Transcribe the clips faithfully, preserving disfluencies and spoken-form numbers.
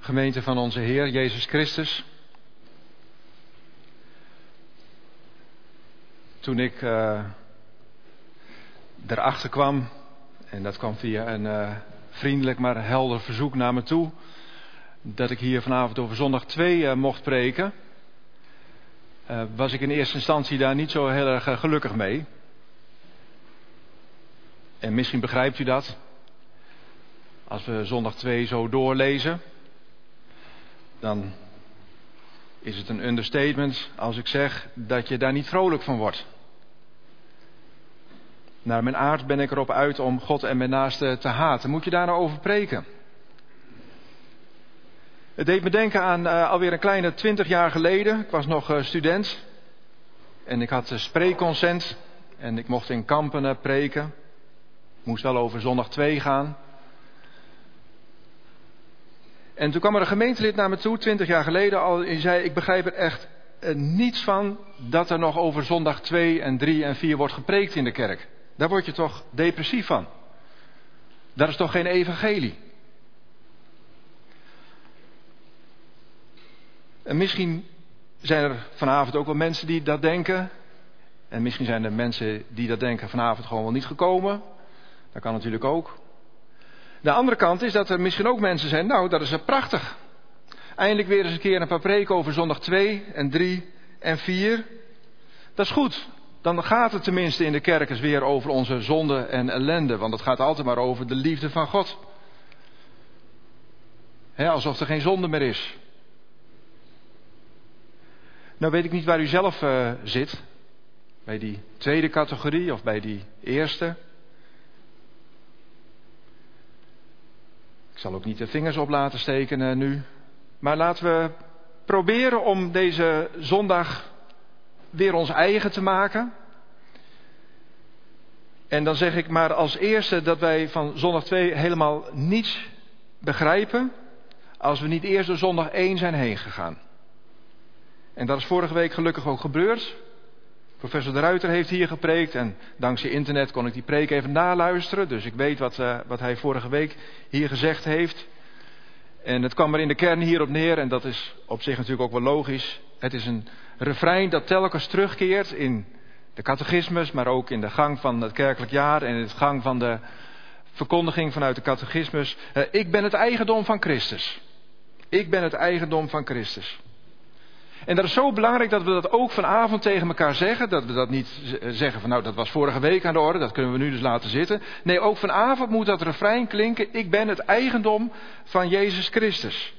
Gemeente van onze Heer Jezus Christus. Toen ik uh, erachter kwam, en dat kwam via een uh, vriendelijk maar helder verzoek naar me toe, dat ik hier vanavond over zondag twee uh, mocht preken, uh, was ik in eerste instantie daar niet zo heel erg uh, gelukkig mee. En misschien begrijpt u dat, als we zondag twee zo doorlezen, dan is het een understatement als ik zeg dat je daar niet vrolijk van wordt. Naar mijn aard ben ik erop uit om God en mijn naaste te haten. Moet je daar nou over preken? Het deed me denken aan uh, alweer een kleine twintig jaar geleden. Ik was nog uh, student. En ik had uh, spreekconsent. En ik mocht in Kampen uh, preken. Moest wel over zondag twee gaan. En toen kwam er een gemeentelid naar me toe, twintig jaar geleden al. En zei, ik begrijp er echt uh, niets van dat er nog over zondag twee en drie en vier wordt gepreekt in de kerk. Daar word je toch depressief van. Dat is toch geen evangelie. En misschien zijn er vanavond ook wel mensen die dat denken. En misschien zijn er mensen die dat denken vanavond gewoon wel niet gekomen. Dat kan natuurlijk ook. De andere kant is dat er misschien ook mensen zijn, nou dat is prachtig. Eindelijk weer eens een keer een paar preken over zondag twee en drie en vier. Dat is goed. Dan gaat het tenminste in de kerk eens weer over onze zonde en ellende. Want het gaat altijd maar over de liefde van God. He, alsof er geen zonde meer is. Nou weet ik niet waar u zelf uh, zit. Bij die tweede categorie of bij die eerste. Ik zal ook niet de vingers op laten steken uh, nu. Maar laten we proberen om deze zondag weer ons eigen te maken. En dan zeg ik maar als eerste dat wij van zondag twee helemaal niets begrijpen als we niet eerst door zondag één zijn heen gegaan. En dat is vorige week gelukkig ook gebeurd. Professor De Ruiter heeft hier gepreekt en dankzij internet kon ik die preek even naluisteren. Dus ik weet wat, uh, wat hij vorige week hier gezegd heeft. En het kwam er in de kern hierop neer, en dat is op zich natuurlijk ook wel logisch. Het is een refrein dat telkens terugkeert in de catechismus, maar ook in de gang van het kerkelijk jaar en in het gang van de verkondiging vanuit de catechismus. Uh, ik ben het eigendom van Christus. Ik ben het eigendom van Christus. En dat is zo belangrijk dat we dat ook vanavond tegen elkaar zeggen. Dat we dat niet zeggen van nou dat was vorige week aan de orde, dat kunnen we nu dus laten zitten. Nee, ook vanavond moet dat refrein klinken. Ik ben het eigendom van Jezus Christus.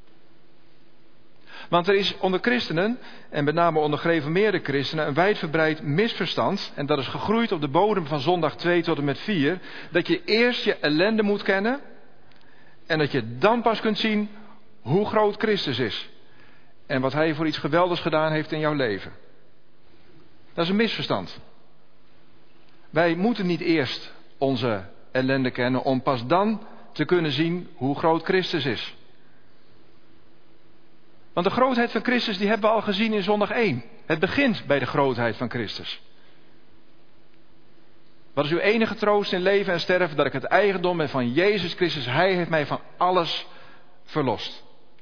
Want er is onder christenen, en met name onder gereformeerde christenen, een wijdverbreid misverstand. En dat is gegroeid op de bodem van zondag twee tot en met vier. Dat je eerst je ellende moet kennen. En dat je dan pas kunt zien hoe groot Christus is. En wat hij voor iets geweldigs gedaan heeft in jouw leven. Dat is een misverstand. Wij moeten niet eerst onze ellende kennen om pas dan te kunnen zien hoe groot Christus is. Want de grootheid van Christus die hebben we al gezien in zondag één. Het begint bij de grootheid van Christus. Wat is uw enige troost in leven en sterven? Dat ik het eigendom ben van Jezus Christus. Hij heeft mij van alles verlost.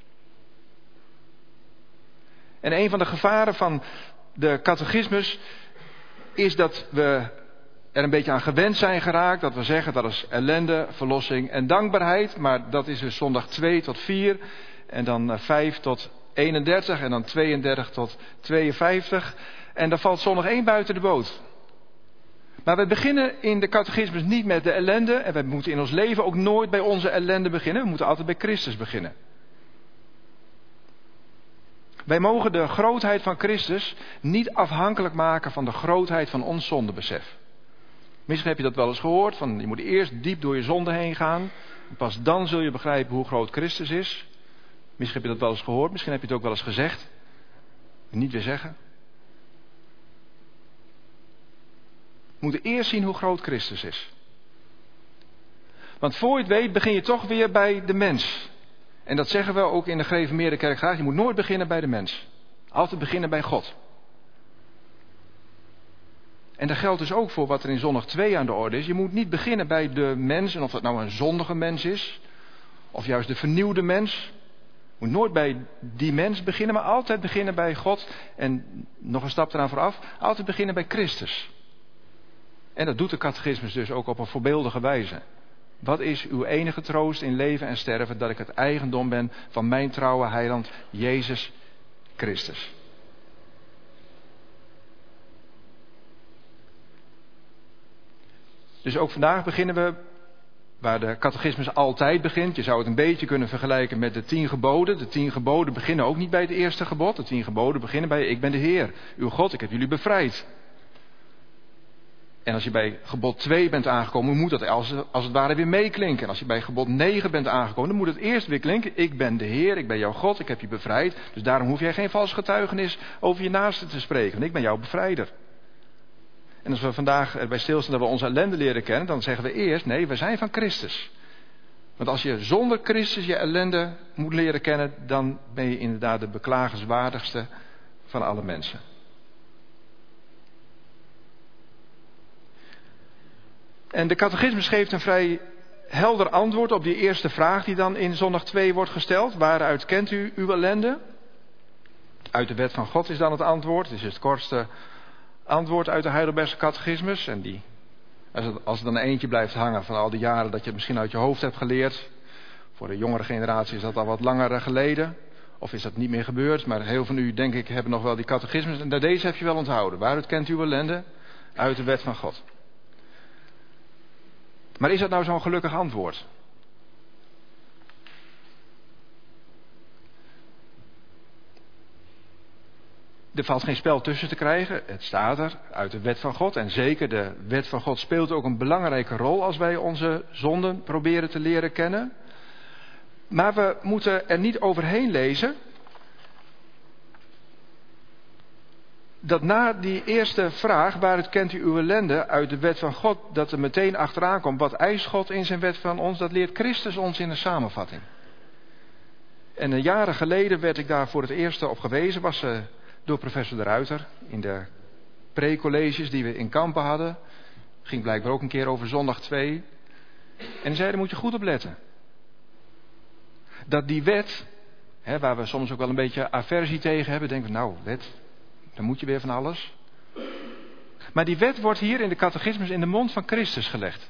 En een van de gevaren van de catechismus is dat we er een beetje aan gewend zijn geraakt. Dat we zeggen dat is ellende, verlossing en dankbaarheid. Maar dat is dus zondag twee tot vier. En dan vijf tot eenendertig. En dan tweeëndertig tot tweeënvijftig. En dan valt zondag één buiten de boot. Maar we beginnen in de catechismus niet met de ellende. En we moeten in ons leven ook nooit bij onze ellende beginnen. We moeten altijd bij Christus beginnen. Wij mogen de grootheid van Christus niet afhankelijk maken van de grootheid van ons zondebesef. Misschien heb je dat wel eens gehoord, van je moet eerst diep door je zonde heen gaan. En pas dan zul je begrijpen hoe groot Christus is. Misschien heb je dat wel eens gehoord, misschien heb je het ook wel eens gezegd. Niet weer zeggen. We moeten eerst zien hoe groot Christus is. Want voor je het weet begin je toch weer bij de mens. En dat zeggen we ook in de gereformeerde kerk graag. Je moet nooit beginnen bij de mens. Altijd beginnen bij God. En dat geldt dus ook voor wat er in zondag twee aan de orde is. Je moet niet beginnen bij de mens. En of dat nou een zondige mens is. Of juist de vernieuwde mens. Moet nooit bij die mens beginnen, maar altijd beginnen bij God. En nog een stap eraan vooraf, altijd beginnen bij Christus. En dat doet de catechismus dus ook op een voorbeeldige wijze. Wat is uw enige troost in leven en sterven? Dat ik het eigendom ben van mijn trouwe heiland, Jezus Christus. Dus ook vandaag beginnen we waar de catechismus altijd begint. Je zou het een beetje kunnen vergelijken met de tien geboden. De tien geboden beginnen ook niet bij het eerste gebod. De tien geboden beginnen bij ik ben de Heer, uw God, ik heb jullie bevrijd. En als je bij gebod twee bent aangekomen, moet dat als, als het ware weer meeklinken. En als je bij gebod negen bent aangekomen, dan moet het eerst weer klinken. Ik ben de Heer, ik ben jouw God, ik heb je bevrijd. Dus daarom hoef jij geen vals getuigenis over je naaste te spreken. Want ik ben jouw bevrijder. En als we vandaag erbij stilstaan dat we onze ellende leren kennen, dan zeggen we eerst, nee, we zijn van Christus. Want als je zonder Christus je ellende moet leren kennen, dan ben je inderdaad de beklagenswaardigste van alle mensen. En de catechismus geeft een vrij helder antwoord op die eerste vraag die dan in zondag twee wordt gesteld. Waaruit kent u uw ellende? Uit de wet van God is dan het antwoord. Het is het kortste antwoord uit de Heidelbergse catechismus. En die, als, het, als er dan eentje blijft hangen van al die jaren dat je het misschien uit je hoofd hebt geleerd. Voor de jongere generatie is dat al wat langer geleden. Of is dat niet meer gebeurd. Maar heel van u, denk ik, hebben nog wel die catechismus. En deze heb je wel onthouden. Waaruit kent u uw ellende? Uit de wet van God. Maar is dat nou zo'n gelukkig antwoord? Er valt geen spel tussen te krijgen. Het staat er uit de wet van God. En zeker de wet van God speelt ook een belangrijke rol als wij onze zonden proberen te leren kennen. Maar we moeten er niet overheen lezen dat na die eerste vraag, waaruit kent u uw ellende uit de wet van God, dat er meteen achteraan komt, wat eist God in zijn wet van ons, dat leert Christus ons in een samenvatting. En jaren geleden werd ik daar voor het eerst op gewezen, was uh, door professor De Ruiter in de pre-colleges die we in Kampen hadden. Ging blijkbaar ook een keer over zondag twee. En hij zei, daar moet je goed op letten. Dat die wet, hè, waar we soms ook wel een beetje aversie tegen hebben, denken we, nou, wet, dan moet je weer van alles. Maar die wet wordt hier in de catechismus in de mond van Christus gelegd.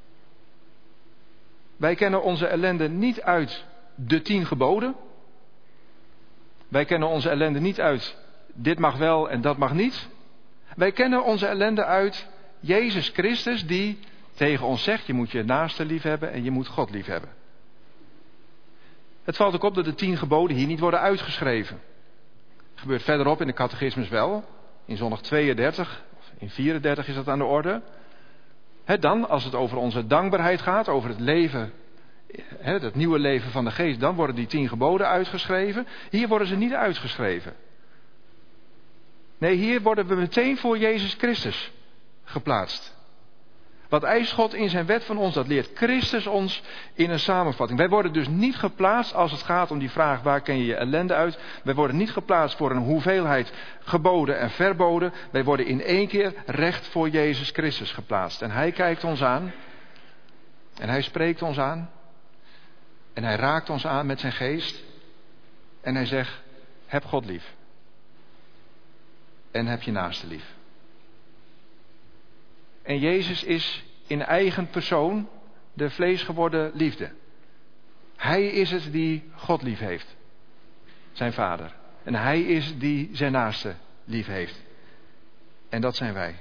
Wij kennen onze ellende niet uit de tien geboden. Wij kennen onze ellende niet uit dit mag wel en dat mag niet. Wij kennen onze ellende uit Jezus Christus die tegen ons zegt, je moet je naaste lief hebben en je moet God lief hebben. Het valt ook op dat de tien geboden hier niet worden uitgeschreven. Dat gebeurt verderop in de catechismus wel. In zondag tweeëndertig, of in vierendertig is dat aan de orde. He, dan, als het over onze dankbaarheid gaat, over het leven, he, het nieuwe leven van de geest, dan worden die tien geboden uitgeschreven. Hier worden ze niet uitgeschreven. Nee, hier worden we meteen voor Jezus Christus geplaatst. Wat eist God in zijn wet van ons, dat leert Christus ons in een samenvatting. Wij worden dus niet geplaatst als het gaat om die vraag, waar ken je je ellende uit? Wij worden niet geplaatst voor een hoeveelheid geboden en verboden. Wij worden in één keer recht voor Jezus Christus geplaatst. En hij kijkt ons aan. En hij spreekt ons aan. En hij raakt ons aan met zijn geest. En hij zegt, heb God lief. En heb je naaste lief. En Jezus is in eigen persoon de vleesgeworden liefde. Hij is het die God lief heeft. Zijn vader. En hij is die zijn naaste lief heeft. En dat zijn wij.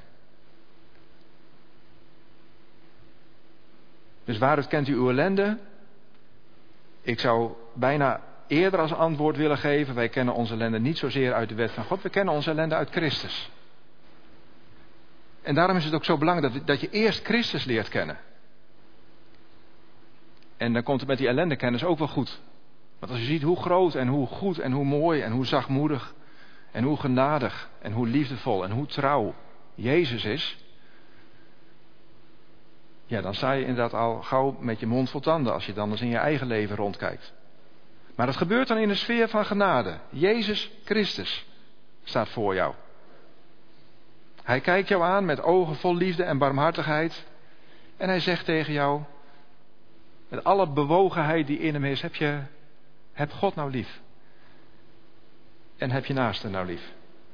Dus waaruit kent u uw ellende? Ik zou bijna eerder als antwoord willen geven, wij kennen onze ellende niet zozeer uit de wet van God, we kennen onze ellende uit Christus. En daarom is het ook zo belangrijk dat, dat je eerst Christus leert kennen. En dan komt het met die ellendekennis ook wel goed. Want als je ziet hoe groot en hoe goed en hoe mooi en hoe zachtmoedig en hoe genadig en hoe liefdevol en hoe trouw Jezus is, ja, dan sta je inderdaad al gauw met je mond vol tanden als je dan eens in je eigen leven rondkijkt. Maar dat gebeurt dan in de sfeer van genade. Jezus Christus staat voor jou. Hij kijkt jou aan met ogen vol liefde en barmhartigheid. En hij zegt tegen jou, met alle bewogenheid die in hem is, heb je, heb God nou lief. en heb je naaste nou lief.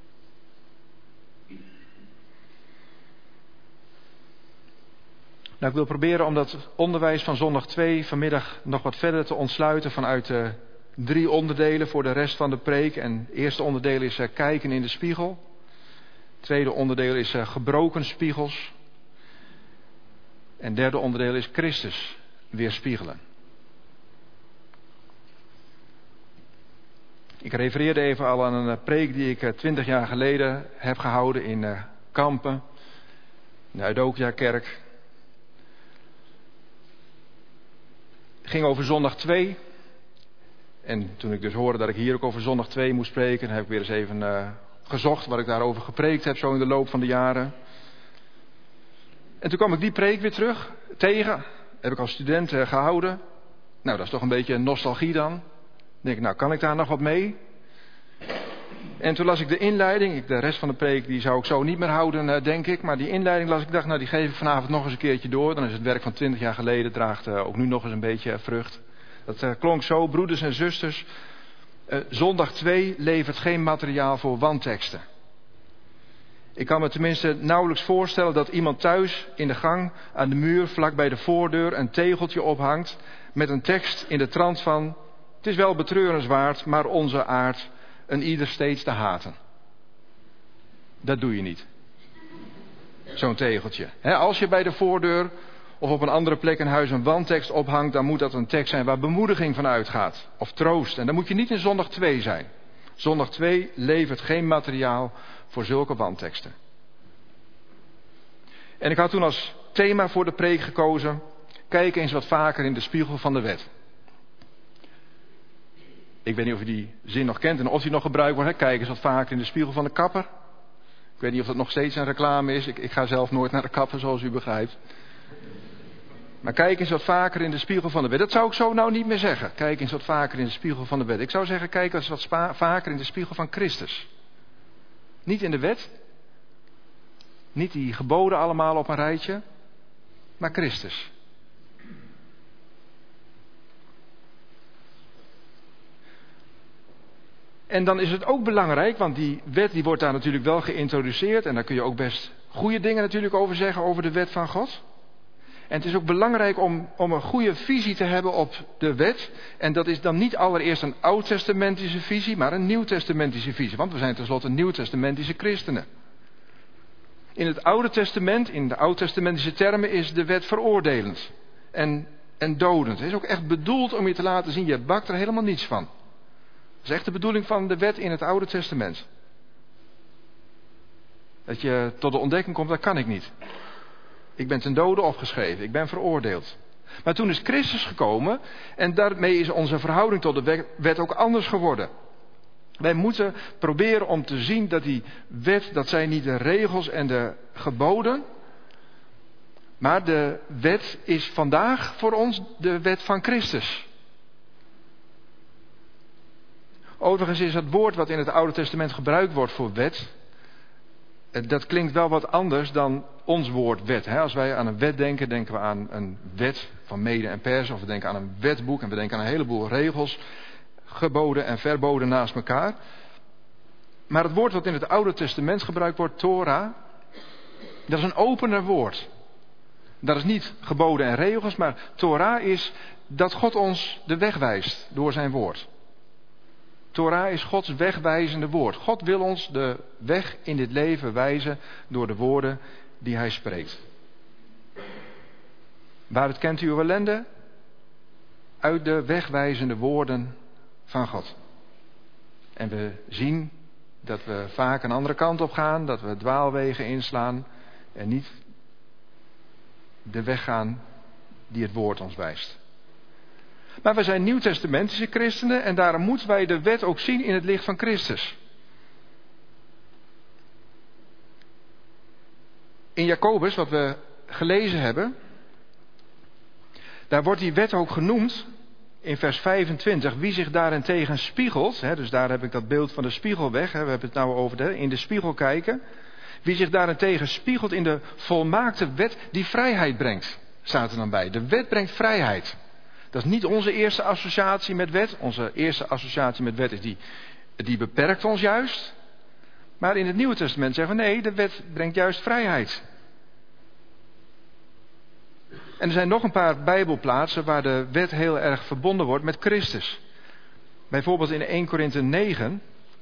Nou, ik wil proberen om dat onderwijs van zondag twee vanmiddag nog wat verder te ontsluiten vanuit de drie onderdelen voor de rest van de preek. En het eerste onderdeel is uh, kijken in de spiegel. Het tweede onderdeel is uh, gebroken spiegels. En het derde onderdeel is Christus weerspiegelen. Ik refereerde even al aan een preek die ik twintig jaar geleden heb gehouden in uh, Kampen, in de Eudokia-kerk. Het ging over zondag twee. En toen ik dus hoorde dat ik hier ook over zondag twee moest spreken, heb ik weer eens even uh, gezocht wat ik daarover gepreekt heb zo in de loop van de jaren. En toen kwam ik die preek weer terug tegen. Heb ik als student uh, gehouden. Nou, dat is toch een beetje nostalgie dan. Dan denk ik, nou kan ik daar nog wat mee? En toen las ik de inleiding. Ik, de rest van de preek die zou ik zo niet meer houden, uh, denk ik. Maar die inleiding las ik, dacht, nou die geef ik vanavond nog eens een keertje door. Dan is het werk van twintig jaar geleden, draagt uh, ook nu nog eens een beetje uh, vrucht. Dat uh, klonk zo, broeders en zusters. Uh, zondag twee levert geen materiaal voor wanteksten. Ik kan me tenminste nauwelijks voorstellen dat iemand thuis in de gang aan de muur vlak bij de voordeur een tegeltje ophangt met een tekst in de trant van: het is wel betreurenswaard, maar onze aard een ieder steeds te haten. Dat doe je niet. Zo'n tegeltje. He, als je bij de voordeur of op een andere plek in huis een wandtekst ophangt, dan moet dat een tekst zijn waar bemoediging van uitgaat. Of troost. En dan moet je niet in zondag twee zijn. Zondag twee levert geen materiaal voor zulke wandteksten. En ik had toen als thema voor de preek gekozen: kijk eens wat vaker in de spiegel van de wet. Ik weet niet of u die zin nog kent en of die nog gebruikt wordt. Hè? Kijk eens wat vaker in de spiegel van de kapper. Ik weet niet of dat nog steeds een reclame is. Ik, ik ga zelf nooit naar de kapper, zoals u begrijpt. Maar kijk eens wat vaker in de spiegel van de wet. Dat zou ik zo nou niet meer zeggen. Kijk eens wat vaker in de spiegel van de wet. Ik zou zeggen, kijk eens wat spa- vaker in de spiegel van Christus. Niet in de wet. Niet die geboden allemaal op een rijtje. Maar Christus. En dan is het ook belangrijk, want die wet die wordt daar natuurlijk wel geïntroduceerd. En daar kun je ook best goede dingen natuurlijk over zeggen, over de wet van God. En het is ook belangrijk om, om een goede visie te hebben op de wet. En dat is dan niet allereerst een oud-testamentische visie, maar een nieuw-testamentische visie. Want we zijn tenslotte nieuw-testamentische christenen. In het Oude Testament, in de oud-testamentische termen, is de wet veroordelend en, en dodend. Het is ook echt bedoeld om je te laten zien, je bakt er helemaal niets van. Dat is echt de bedoeling van de wet in het Oude Testament. Dat je tot de ontdekking komt, dat kan ik niet. Ik ben ten dode opgeschreven, ik ben veroordeeld. Maar toen is Christus gekomen en daarmee is onze verhouding tot de wet ook anders geworden. Wij moeten proberen om te zien dat die wet, dat zijn niet de regels en de geboden. Maar de wet is vandaag voor ons de wet van Christus. Overigens is het woord wat in het Oude Testament gebruikt wordt voor wet, dat klinkt wel wat anders dan ons woord wet. Als wij aan een wet denken, denken we aan een wet van Mede en Persen. Of we denken aan een wetboek en we denken aan een heleboel regels, geboden en verboden naast elkaar. Maar het woord wat in het Oude Testament gebruikt wordt, Torah, dat is een opener woord. Dat is niet geboden en regels, maar Torah is dat God ons de weg wijst door zijn woord. Torah is Gods wegwijzende woord. God wil ons de weg in dit leven wijzen door de woorden die hij spreekt. Waaruit kent u uw ellende? Uit de wegwijzende woorden van God. En we zien dat we vaak een andere kant op gaan, dat we dwaalwegen inslaan en niet de weg gaan die het woord ons wijst. Maar we zijn nieuwtestamentische christenen en daarom moeten wij de wet ook zien in het licht van Christus. In Jacobus, wat we gelezen hebben, daar wordt die wet ook genoemd in vers vijfentwintig. Wie zich daarentegen spiegelt, hè, dus daar heb ik dat beeld van de spiegel weg, hè, we hebben het nou over de, in de spiegel kijken. Wie zich daarentegen spiegelt in de volmaakte wet die vrijheid brengt, staat er dan bij. De wet brengt vrijheid. Dat is niet onze eerste associatie met wet. Onze eerste associatie met wet is die die beperkt ons juist. Maar in het Nieuwe Testament zeggen we nee, de wet brengt juist vrijheid. En er zijn nog een paar Bijbelplaatsen waar de wet heel erg verbonden wordt met Christus. Bijvoorbeeld in Eerste Korinthe negen.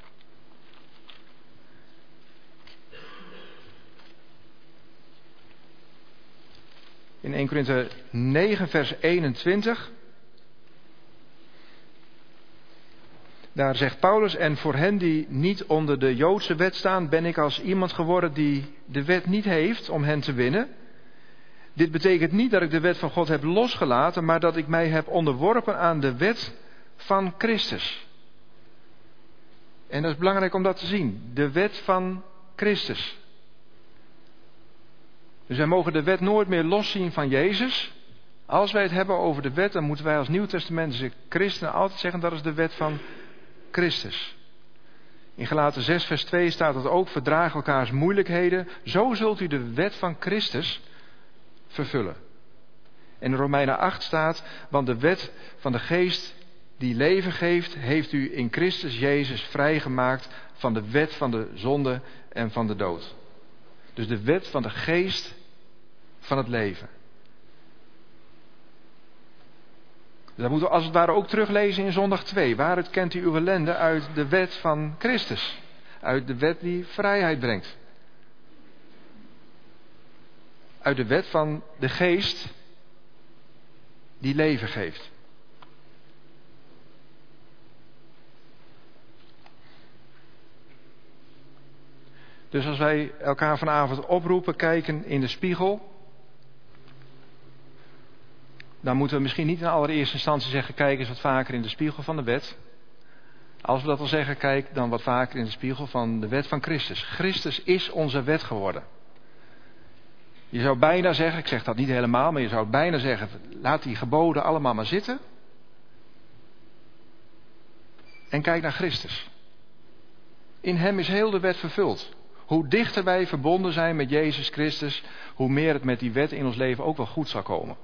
In Eerste Korinthe negen vers eenentwintig. Daar zegt Paulus, en voor hen die niet onder de Joodse wet staan, ben ik als iemand geworden die de wet niet heeft om hen te winnen. Dit betekent niet dat ik de wet van God heb losgelaten, maar dat ik mij heb onderworpen aan de wet van Christus. En dat is belangrijk om dat te zien. De wet van Christus. Dus wij mogen de wet nooit meer loszien van Jezus. Als wij het hebben over de wet, dan moeten wij als Nieuwtestamentische christenen altijd zeggen dat is de wet van Christus. In Galaten zes vers twee staat dat ook, verdraag elkaars moeilijkheden. Zo zult u de wet van Christus vervullen. En in Romeinen acht staat, want de wet van de geest die leven geeft, heeft u in Christus Jezus vrijgemaakt van de wet van de zonde en van de dood. Dus de wet van de geest van het leven. Dat moeten we als het ware ook teruglezen in zondag twee. Waaruit kent u uw ellende? Uit de wet van Christus. Uit de wet die vrijheid brengt. Uit de wet van de geest die leven geeft. Dus als wij elkaar vanavond oproepen, kijken in de spiegel, dan moeten we misschien niet in allereerste instantie zeggen, kijk eens wat vaker in de spiegel van de wet. Als we dat al zeggen, kijk dan wat vaker in de spiegel van de wet van Christus. Christus is onze wet geworden. Je zou bijna zeggen, ik zeg dat niet helemaal, maar je zou bijna zeggen, laat die geboden allemaal maar zitten. En kijk naar Christus. In hem is heel de wet vervuld. Hoe dichter wij verbonden zijn met Jezus Christus, hoe meer het met die wet in ons leven ook wel goed zal komen.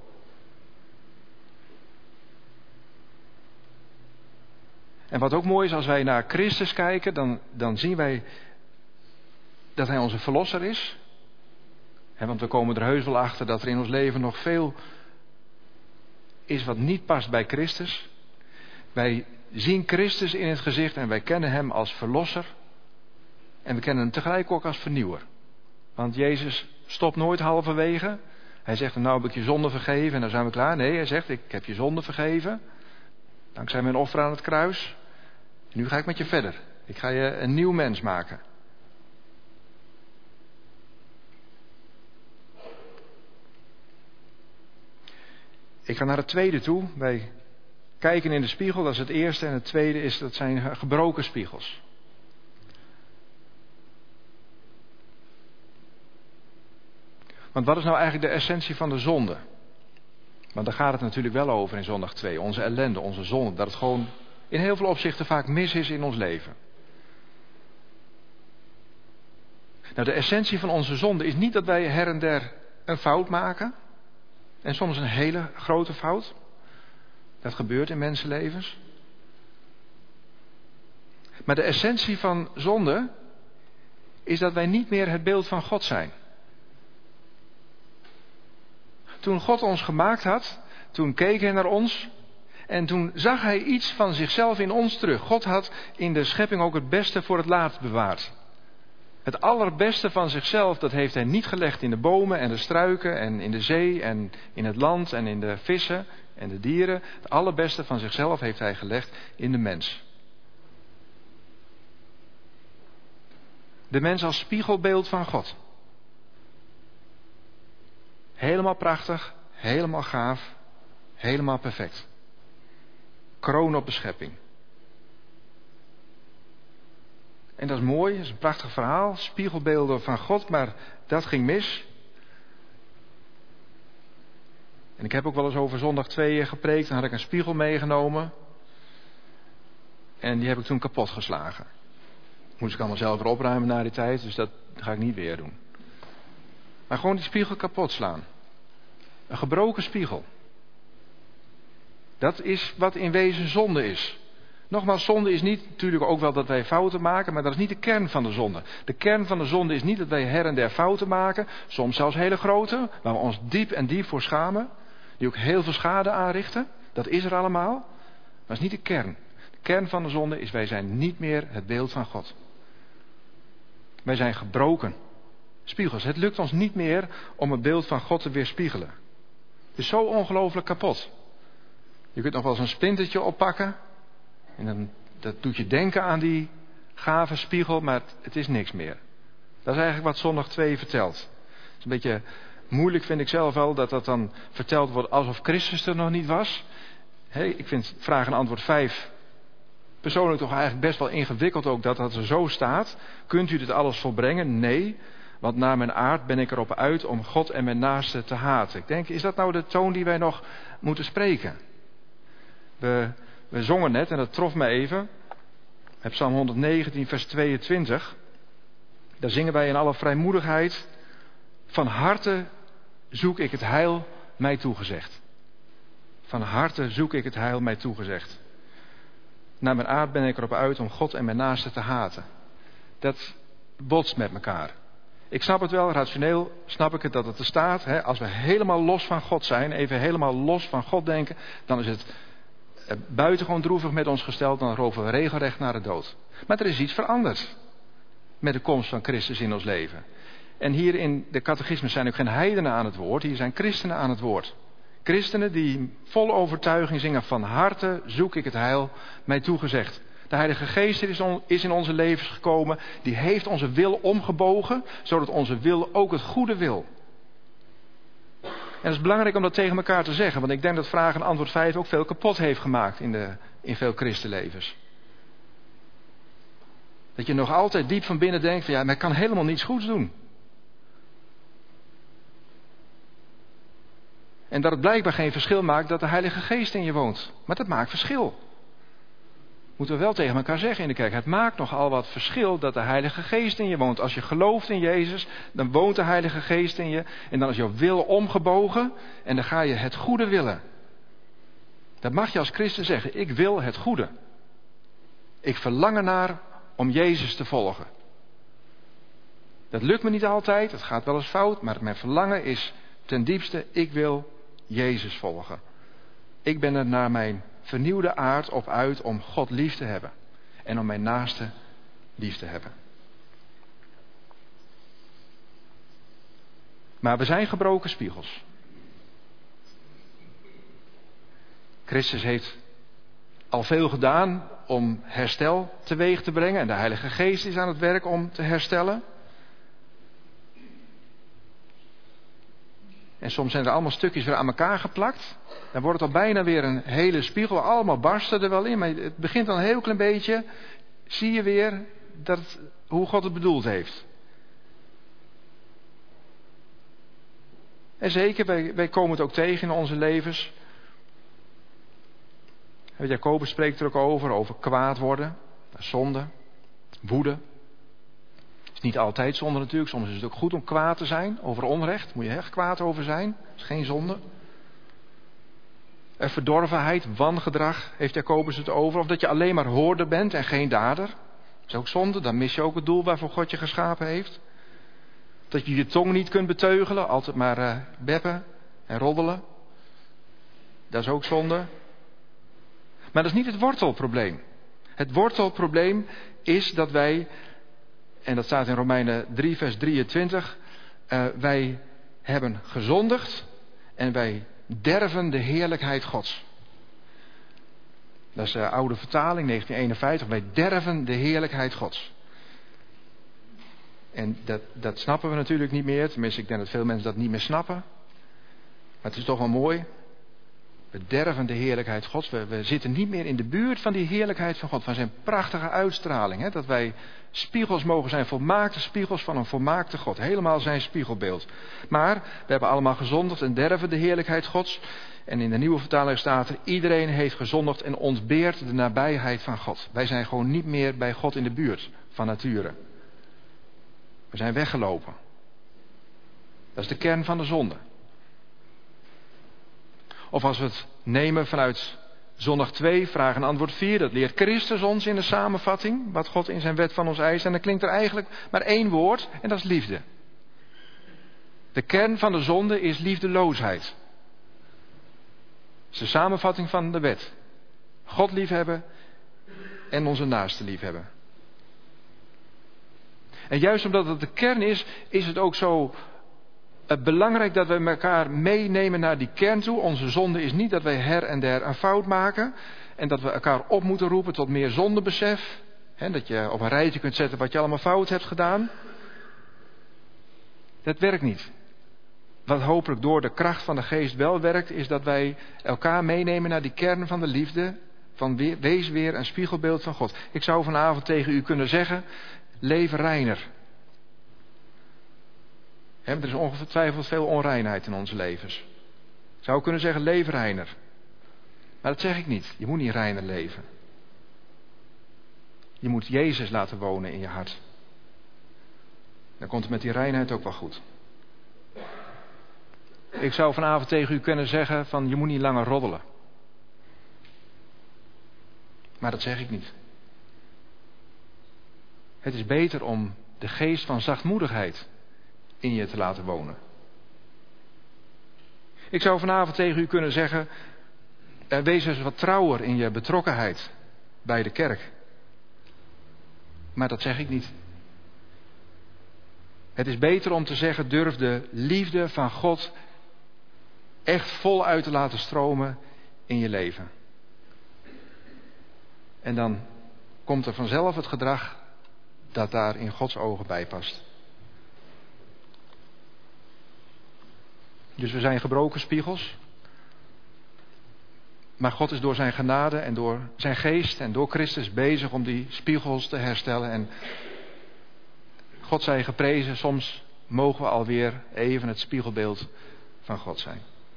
En wat ook mooi is, als wij naar Christus kijken, dan, dan zien wij dat hij onze verlosser is. He, want we komen er heus wel achter dat er in ons leven nog veel is wat niet past bij Christus. Wij zien Christus in het gezicht en wij kennen hem als verlosser. En we kennen hem tegelijk ook als vernieuwer. Want Jezus stopt nooit halverwege. Hij zegt, nou heb ik je zonde vergeven en dan zijn we klaar. Nee, hij zegt, ik heb je zonde vergeven. Dankzij mijn offer aan het kruis. En nu ga ik met je verder. Ik ga je een nieuw mens maken. Ik ga naar het tweede toe. Wij kijken in de spiegel, dat is het eerste. En het tweede is, dat zijn gebroken spiegels. Want wat is nou eigenlijk de essentie van de zonde? Want daar gaat het natuurlijk wel over in zondag twee. Onze ellende, onze zonde. Dat het gewoon in heel veel opzichten vaak mis is in ons leven. Nou, de essentie van onze zonde is niet dat wij her en der een fout maken. En soms een hele grote fout. Dat gebeurt in mensenlevens. Maar de essentie van zonde is dat wij niet meer het beeld van God zijn. Toen God ons gemaakt had, toen keek hij naar ons en toen zag hij iets van zichzelf in ons terug. God had in de schepping ook het beste voor het laatst bewaard. Het allerbeste van zichzelf, dat heeft hij niet gelegd in de bomen en de struiken en in de zee en in het land en in de vissen en de dieren. Het allerbeste van zichzelf heeft hij gelegd in de mens. De mens als spiegelbeeld van God. Helemaal prachtig, helemaal gaaf, helemaal perfect. Kroon op de schepping. En dat is mooi, dat is een prachtig verhaal, spiegelbeelden van God, maar dat ging mis. En ik heb ook wel eens over zondag twee gepreekt, dan had ik een spiegel meegenomen. En die heb ik toen kapot geslagen. Moest ik allemaal zelf weer opruimen na die tijd, dus dat ga ik niet weer doen. Maar gewoon die spiegel kapot slaan. Een gebroken spiegel. Dat is wat in wezen zonde is. Nogmaals, zonde is niet natuurlijk ook wel dat wij fouten maken, maar dat is niet de kern van de zonde. De kern van de zonde is niet dat wij her en der fouten maken, soms zelfs hele grote, waar we ons diep en diep voor schamen, die ook heel veel schade aanrichten. Dat is er allemaal, maar dat is niet de kern. De kern van de zonde is, wij zijn niet meer het beeld van God. Wij zijn gebroken spiegels. Het lukt ons niet meer om het beeld van God te weerspiegelen. Het is zo ongelooflijk kapot. Je kunt nog wel eens een splintertje oppakken. En dan, dat doet je denken aan die gave spiegel, maar het, het is niks meer. Dat is eigenlijk wat zondag twee vertelt. Het is een beetje moeilijk, vind ik zelf wel, dat dat dan verteld wordt alsof Christus er nog niet was. Hey, ik vind vraag en antwoord vijf persoonlijk toch eigenlijk best wel ingewikkeld ook dat dat er zo staat. Kunt u dit alles volbrengen? Nee, want naar mijn aard ben ik erop uit om God en mijn naaste te haten. Ik denk, is dat nou de toon die wij nog moeten spreken? We, we zongen net, en dat trof me even, op Psalm honderdnegentien vers tweeëntwintig. Daar zingen wij in alle vrijmoedigheid: van harte zoek ik het heil mij toegezegd. Van harte zoek ik het heil mij toegezegd. Naar mijn aard ben ik erop uit om God en mijn naaste te haten. Dat botst met elkaar. Ik snap het wel, rationeel snap ik het dat het er staat. Hè? Als we helemaal los van God zijn, even helemaal los van God denken, dan is het buitengewoon droevig met ons gesteld, dan roven we regelrecht naar de dood. Maar er is iets veranderd met de komst van Christus in ons leven. En hier in de catechismus zijn ook geen heidenen aan het woord, hier zijn christenen aan het woord. Christenen die vol overtuiging zingen: van harte zoek ik het heil mij toegezegd. De Heilige Geest is in onze levens gekomen, die heeft onze wil omgebogen, zodat onze wil ook het goede wil. En het is belangrijk om dat tegen elkaar te zeggen, want ik denk dat vraag en antwoord vijf ook veel kapot heeft gemaakt in, de, in veel christenlevens. Dat je nog altijd diep van binnen denkt van ja, maar ik kan helemaal niets goeds doen. En dat het blijkbaar geen verschil maakt dat de Heilige Geest in je woont. Maar dat maakt verschil. Moeten we wel tegen elkaar zeggen in de kerk. Het maakt nogal wat verschil dat de Heilige Geest in je woont. Als je gelooft in Jezus, dan woont de Heilige Geest in je. En dan is jouw wil omgebogen en dan ga je het goede willen. Dat mag je als christen zeggen. Ik wil het goede. Ik verlang ernaar om Jezus te volgen. Dat lukt me niet altijd, het gaat wel eens fout, maar mijn verlangen is ten diepste, ik wil Jezus volgen. Ik ben er naar mijn vernieuwde aard op uit om God lief te hebben. En om mijn naaste lief te hebben. Maar we zijn gebroken spiegels. Christus heeft al veel gedaan om herstel teweeg te brengen. En de Heilige Geest is aan het werk om te herstellen. En soms zijn er allemaal stukjes weer aan elkaar geplakt. Dan wordt het al bijna weer een hele spiegel. Allemaal barsten er wel in. Maar het begint dan een heel klein beetje. Zie je weer dat het, hoe God het bedoeld heeft. En zeker, wij, wij komen het ook tegen in onze levens. Jacobus spreekt er ook over. Over kwaad worden. Zonde. Woede. Het is niet altijd zonde natuurlijk. Soms is het ook goed om kwaad te zijn. Over onrecht. Moet je echt kwaad over zijn. Dat is geen zonde. En verdorvenheid, wangedrag, heeft Jacobus het over. Of dat je alleen maar hoorder bent en geen dader. Dat is ook zonde. Dan mis je ook het doel waarvoor God je geschapen heeft. Dat je je tong niet kunt beteugelen. Altijd maar uh, beppen en roddelen. Dat is ook zonde. Maar dat is niet het wortelprobleem. Het wortelprobleem is dat wij, en dat staat in Romeinen drie vers drieëntwintig. Uh, wij hebben gezondigd en wij derven de heerlijkheid Gods. Dat is de oude vertaling, negentien eenenvijftig. Wij derven de heerlijkheid Gods. En dat, dat snappen we natuurlijk niet meer. Tenminste, ik denk dat veel mensen dat niet meer snappen. Maar het is toch wel mooi. We derven de heerlijkheid Gods. We, we zitten niet meer in de buurt van die heerlijkheid van God. Van zijn prachtige uitstraling. Hè? Dat wij spiegels mogen zijn. Volmaakte spiegels van een volmaakte God. Helemaal zijn spiegelbeeld. Maar we hebben allemaal gezondigd en derven de heerlijkheid Gods. En in de nieuwe vertaling staat er: iedereen heeft gezondigd en ontbeert de nabijheid van God. Wij zijn gewoon niet meer bij God in de buurt van nature. We zijn weggelopen. Dat is de kern van de zonde. Of als we het nemen vanuit Zondag twee, vraag en antwoord vier, dat leert Christus ons in de samenvatting, wat God in zijn wet van ons eist. En dan klinkt er eigenlijk maar één woord, en dat is liefde. De kern van de zonde is liefdeloosheid. Dat is de samenvatting van de wet. God liefhebben en onze naaste liefhebben. En juist omdat het de kern is, is het ook zo belangrijk dat we elkaar meenemen naar die kern toe. Onze zonde is niet dat wij her en der een fout maken. En dat we elkaar op moeten roepen tot meer zondebesef. He, dat je op een rijtje kunt zetten wat je allemaal fout hebt gedaan. Dat werkt niet. Wat hopelijk door de kracht van de geest wel werkt, is dat wij elkaar meenemen naar die kern van de liefde. Van weer, wees weer een spiegelbeeld van God. Ik zou vanavond tegen u kunnen zeggen, leef reiner. He, er is ongetwijfeld veel onreinheid in onze levens. Ik zou kunnen zeggen, leef reiner. Maar dat zeg ik niet. Je moet niet reiner leven. Je moet Jezus laten wonen in je hart. Dan komt het met die reinheid ook wel goed. Ik zou vanavond tegen u kunnen zeggen van je moet niet langer roddelen. Maar dat zeg ik niet. Het is beter om de geest van zachtmoedigheid in je te laten wonen. Ik zou vanavond tegen u kunnen zeggen, wees eens wat trouwer in je betrokkenheid bij de kerk. Maar dat zeg ik niet. Het is beter om te zeggen, durf de liefde van God echt voluit te laten stromen in je leven. En dan komt er vanzelf het gedrag dat daar in Gods ogen bij past. Dus we zijn gebroken spiegels. Maar God is door zijn genade en door zijn geest en door Christus bezig om die spiegels te herstellen. En God zij geprezen, soms mogen we alweer even het spiegelbeeld van God zijn.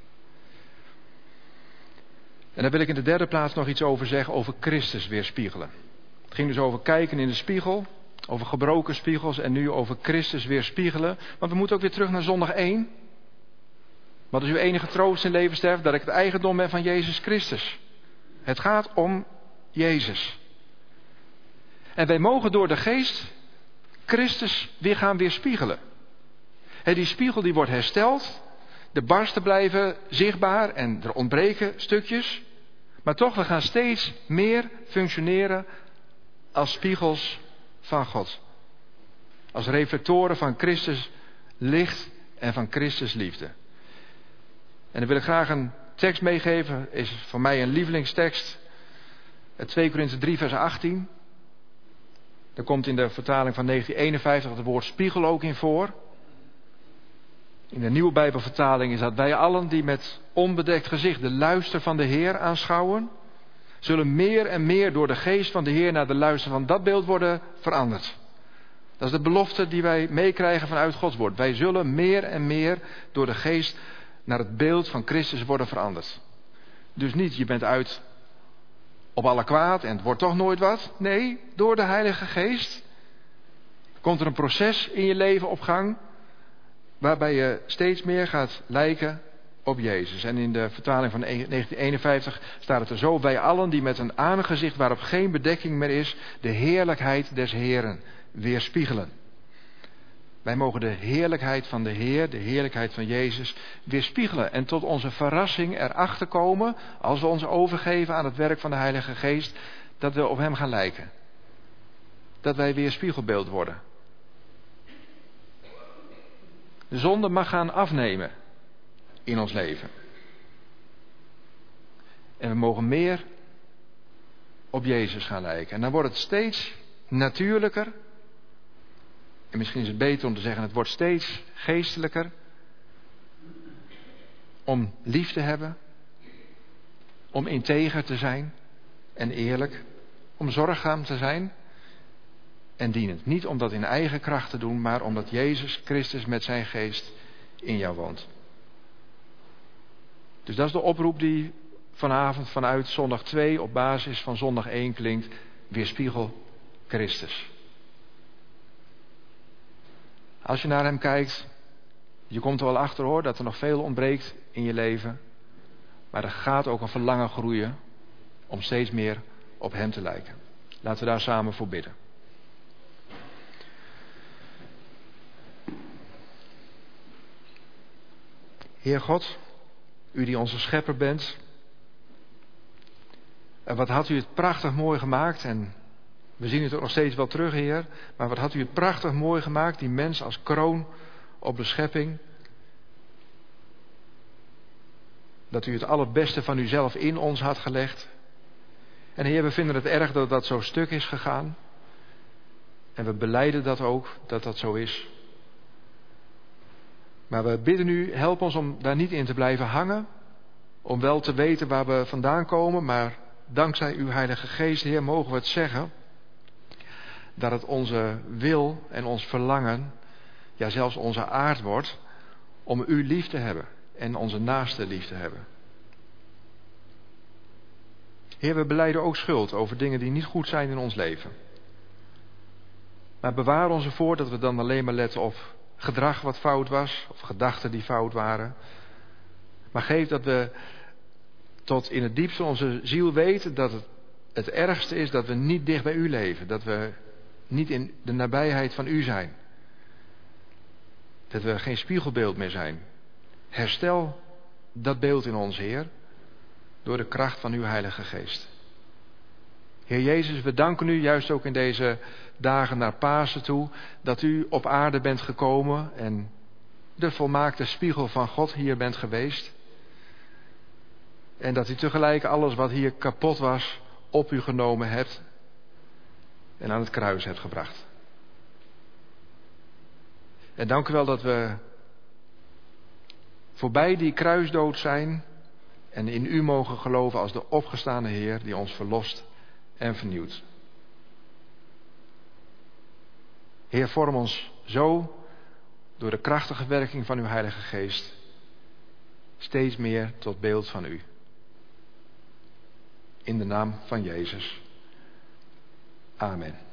En daar wil ik in de derde plaats nog iets over zeggen, over Christus weerspiegelen. Het ging dus over kijken in de spiegel, over gebroken spiegels en nu over Christus weerspiegelen. Want we moeten ook weer terug naar zondag één. Wat is uw enige troost in levenssterf? Dat ik het eigendom ben van Jezus Christus. Het gaat om Jezus. En wij mogen door de geest Christus weer gaan weerspiegelen. He, die spiegel die wordt hersteld. De barsten blijven zichtbaar en er ontbreken stukjes. Maar toch, we gaan steeds meer functioneren als spiegels van God. Als reflectoren van Christus licht en van Christus liefde. En dan wil ik graag een tekst meegeven. Is voor mij een lievelingstekst. twee Korinthe drie vers achttien. Daar komt in de vertaling van negentien eenenvijftig het woord spiegel ook in voor. In de nieuwe Bijbelvertaling is dat wij allen die met onbedekt gezicht de luister van de Heer aanschouwen, zullen meer en meer door de geest van de Heer naar de luister van dat beeld worden veranderd. Dat is de belofte die wij meekrijgen vanuit Gods woord. Wij zullen meer en meer door de geest naar het beeld van Christus worden veranderd. Dus niet, je bent uit op alle kwaad en het wordt toch nooit wat. Nee, door de Heilige Geest komt er een proces in je leven op gang, waarbij je steeds meer gaat lijken op Jezus. En in de vertaling van negentien eenenvijftig staat het er zo: wij allen die met een aangezicht waarop geen bedekking meer is, de heerlijkheid des Heeren weerspiegelen. Wij mogen de heerlijkheid van de Heer, de heerlijkheid van Jezus weerspiegelen. En tot onze verrassing erachter komen, als we ons overgeven aan het werk van de Heilige Geest, dat we op Hem gaan lijken. Dat wij weer spiegelbeeld worden. De zonde mag gaan afnemen in ons leven. En we mogen meer op Jezus gaan lijken. En dan wordt het steeds natuurlijker. En misschien is het beter om te zeggen, het wordt steeds geestelijker. Om lief te hebben. Om integer te zijn. En eerlijk. Om zorgzaam te zijn. En dienend. Niet om dat in eigen kracht te doen, maar omdat Jezus Christus met zijn geest in jou woont. Dus dat is de oproep die vanavond vanuit zondag twee op basis van zondag één klinkt. Weerspiegel Christus. Als je naar hem kijkt, je komt er wel achter hoor, dat er nog veel ontbreekt in je leven. Maar er gaat ook een verlangen groeien om steeds meer op hem te lijken. Laten we daar samen voor bidden. Heer God, u die onze schepper bent. En wat had u het prachtig mooi gemaakt. En we zien het ook nog steeds wel terug, Heer. Maar wat had u het prachtig mooi gemaakt. Die mens als kroon op de schepping. Dat u het allerbeste van uzelf in ons had gelegd. En Heer, we vinden het erg dat dat zo stuk is gegaan. En we belijden dat ook, dat dat zo is. Maar we bidden u, help ons om daar niet in te blijven hangen. Om wel te weten waar we vandaan komen. Maar dankzij uw Heilige Geest, Heer, mogen we het zeggen. Dat het onze wil en ons verlangen, ja zelfs onze aard wordt, om u lief te hebben. En onze naaste lief te hebben. Heer, we belijden ook schuld over dingen die niet goed zijn in ons leven. Maar bewaar ons ervoor dat we dan alleen maar letten op gedrag wat fout was, of gedachten die fout waren. Maar geef dat we tot in het diepste onze ziel weten dat het het ergste is dat we niet dicht bij u leven. Dat we niet in de nabijheid van u zijn. Dat we geen spiegelbeeld meer zijn. Herstel dat beeld in ons, Heer, door de kracht van uw Heilige Geest. Heer Jezus, we danken u juist ook in deze dagen naar Pasen toe, dat u op aarde bent gekomen en de volmaakte spiegel van God hier bent geweest. En dat u tegelijk alles wat hier kapot was, op u genomen hebt en aan het kruis hebt gebracht. En dank u wel dat we voorbij die kruisdood zijn en in u mogen geloven als de opgestane Heer die ons verlost en vernieuwt. Heer, vorm ons zo door de krachtige werking van uw Heilige Geest steeds meer tot beeld van u. In de naam van Jezus. Amen.